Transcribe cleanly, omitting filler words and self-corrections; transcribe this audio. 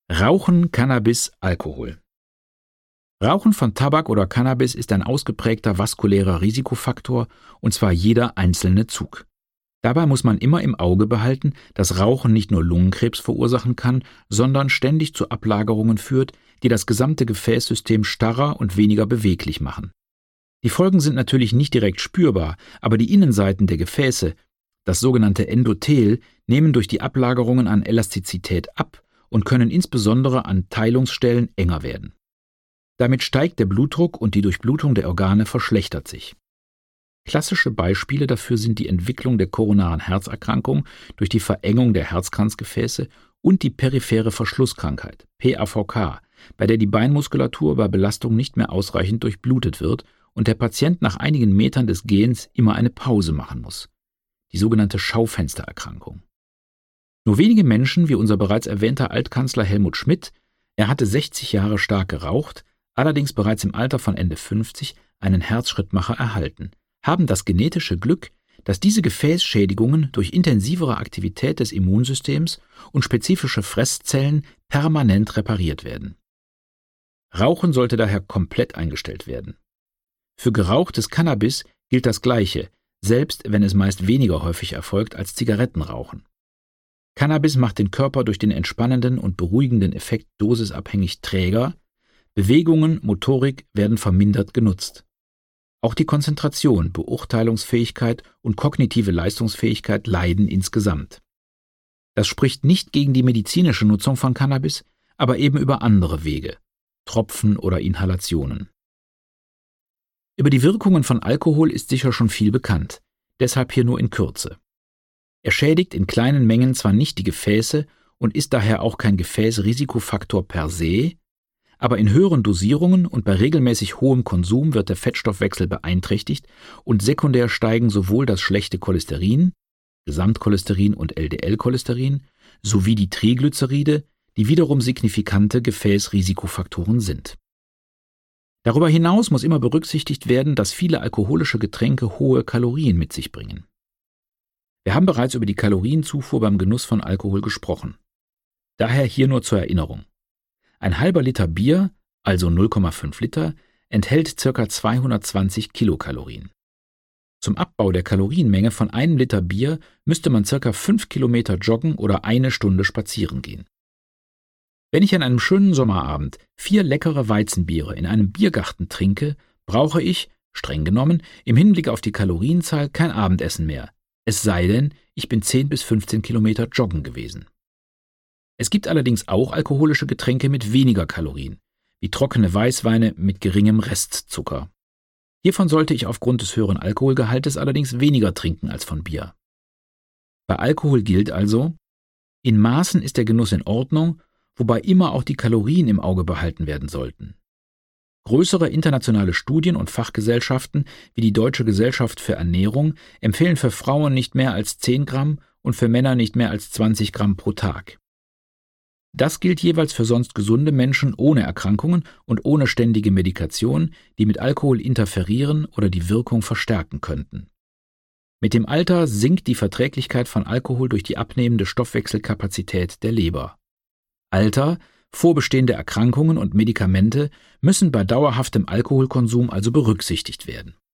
Rauchen, Cannabis, Alkohol. Rauchen von Tabak oder Cannabis ist ein ausgeprägter vaskulärer Risikofaktor, und zwar jeder einzelne Zug. Dabei muss man immer im Auge behalten, dass Rauchen nicht nur Lungenkrebs verursachen kann, sondern ständig zu Ablagerungen führt, die das gesamte Gefäßsystem starrer und weniger beweglich machen. Die Folgen sind natürlich nicht direkt spürbar, aber die Innenseiten der Gefäße, das sogenannte Endothel, nehmen durch die Ablagerungen an Elastizität ab und können insbesondere an Teilungsstellen enger werden. Damit steigt der Blutdruck und die Durchblutung der Organe verschlechtert sich. Klassische Beispiele dafür sind die Entwicklung der koronaren Herzerkrankung durch die Verengung der Herzkranzgefäße und die periphere Verschlusskrankheit, PAVK, bei der die Beinmuskulatur bei Belastung nicht mehr ausreichend durchblutet wird und der Patient nach einigen Metern des Gehens immer eine Pause machen muss. Die sogenannte Schaufenstererkrankung. Nur wenige Menschen, wie unser bereits erwähnter Altkanzler Helmut Schmidt, er hatte 60 Jahre stark geraucht, allerdings bereits im Alter von Ende 50 einen Herzschrittmacher erhalten, haben das genetische Glück, dass diese Gefäßschädigungen durch intensivere Aktivität des Immunsystems und spezifische Fresszellen permanent repariert werden. Rauchen sollte daher komplett eingestellt werden. Für gerauchtes Cannabis gilt das Gleiche, selbst wenn es meist weniger häufig erfolgt als Zigarettenrauchen. Cannabis macht den Körper durch den entspannenden und beruhigenden Effekt dosisabhängig träger, Bewegungen, Motorik werden vermindert genutzt. Auch die Konzentration, Beurteilungsfähigkeit und kognitive Leistungsfähigkeit leiden insgesamt. Das spricht nicht gegen die medizinische Nutzung von Cannabis, aber eben über andere Wege, Tropfen oder Inhalationen. Über die Wirkungen von Alkohol ist sicher schon viel bekannt, deshalb hier nur in Kürze. Er schädigt in kleinen Mengen zwar nicht die Gefäße und ist daher auch kein Gefäßrisikofaktor per se, aber in höheren Dosierungen und bei regelmäßig hohem Konsum wird der Fettstoffwechsel beeinträchtigt und sekundär steigen sowohl das schlechte Cholesterin, Gesamtcholesterin und LDL-Cholesterin, sowie die Triglyceride, die wiederum signifikante Gefäßrisikofaktoren sind. Darüber hinaus muss immer berücksichtigt werden, dass viele alkoholische Getränke hohe Kalorien mit sich bringen. Wir haben bereits über die Kalorienzufuhr beim Genuss von Alkohol gesprochen. Daher hier nur zur Erinnerung. Ein halber Liter Bier, also 0,5 Liter, enthält ca. 220 Kilokalorien. Zum Abbau der Kalorienmenge von einem Liter Bier müsste man ca. 5 Kilometer joggen oder eine Stunde spazieren gehen. Wenn ich an einem schönen Sommerabend 4 leckere Weizenbiere in einem Biergarten trinke, brauche ich, streng genommen, im Hinblick auf die Kalorienzahl kein Abendessen mehr, es sei denn, ich bin 10 bis 15 Kilometer joggen gewesen. Es gibt allerdings auch alkoholische Getränke mit weniger Kalorien, wie trockene Weißweine mit geringem Restzucker. Hiervon sollte ich aufgrund des höheren Alkoholgehaltes allerdings weniger trinken als von Bier. Bei Alkohol gilt also, in Maßen ist der Genuss in Ordnung, wobei immer auch die Kalorien im Auge behalten werden sollten. Größere internationale Studien und Fachgesellschaften wie die Deutsche Gesellschaft für Ernährung empfehlen für Frauen nicht mehr als 10 Gramm und für Männer nicht mehr als 20 Gramm pro Tag. Das gilt jeweils für sonst gesunde Menschen ohne Erkrankungen und ohne ständige Medikation, die mit Alkohol interferieren oder die Wirkung verstärken könnten. Mit dem Alter sinkt die Verträglichkeit von Alkohol durch die abnehmende Stoffwechselkapazität der Leber. Alter, vorbestehende Erkrankungen und Medikamente müssen bei dauerhaftem Alkoholkonsum also berücksichtigt werden.